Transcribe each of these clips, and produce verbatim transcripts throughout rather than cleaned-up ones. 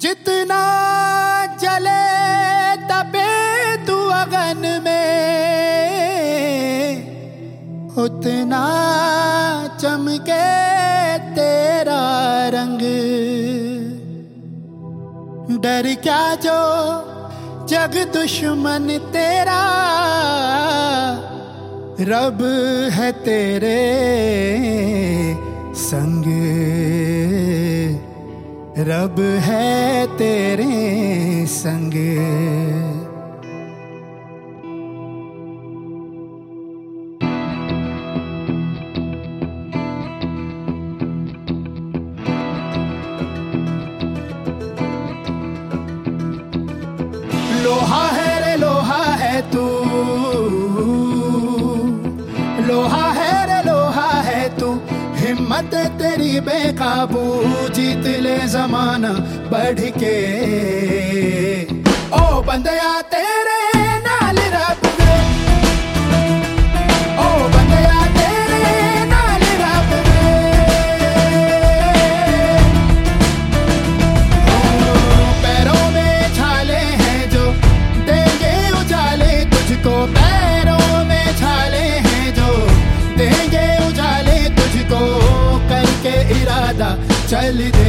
जितना जले तपे तू अगन में, उतना चमके तेरा रंग। डर क्या जो जग दुश्मन तेरा, रब है तेरे संग, रब है तेरे संग। लोहा है रे लोहा है तू, लोहा है रे लोहा है तू, हिम्मत तेरी बेकाबू, जीत ले जमाना बढ़ के। ओ बंदया तेरे नाल रब दे, ओ बंदया तेरे नाल रब दे। ओ पैरों में छाले हैं जो देंगे उजाले तुझको, पैरों में छाले हैं जो देंगे उजाले तुझको, करके इरादा चल दे।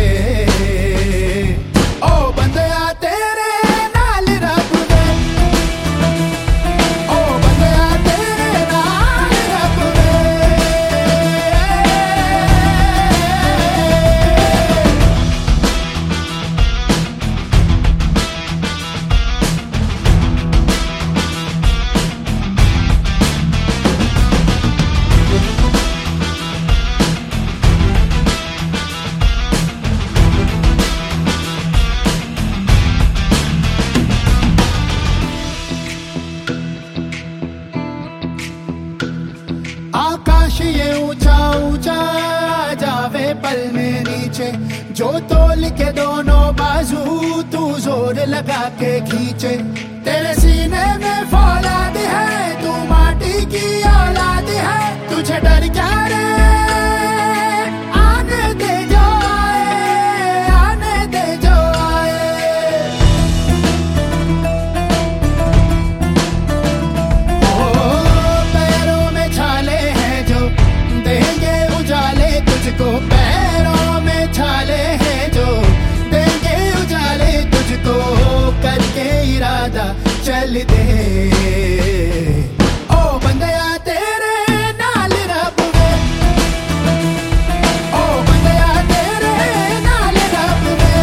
ओ बंदया तेरे नाल रब दे, ओ बंदया तेरे नाल रब दे। आकाश ये ऊंचा ऊंचा जावे पल में नीचे, जो तोल के दोनों बाजू तू जोर लगा के खींचे। तेरे सीने में फौलाद है, तू माटी की औलाद है, तुझे डर क्या रे, आने दे जो आए, आने दे जो आए। ओ पैरों में छाले हैं जो देंगे उजाले तुझको, पैरों में छाले हैं जो देंगे उजाले तुझको, करके इरादा चल दे। ओ बंदया तेरे नाल रब दे, ओ बंदया तेरे नाल रब दे।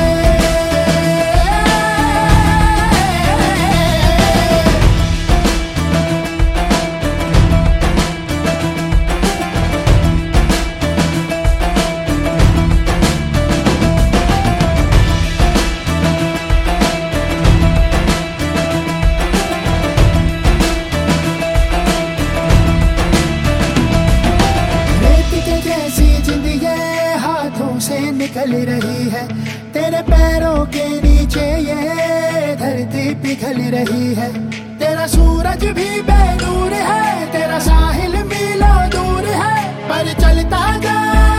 निकल रही है तेरे पैरों के नीचे, ये धरती पिघल रही है। तेरा सूरज भी बेनूर है, तेरा साहिल मीलों दूर है, पर चलता जा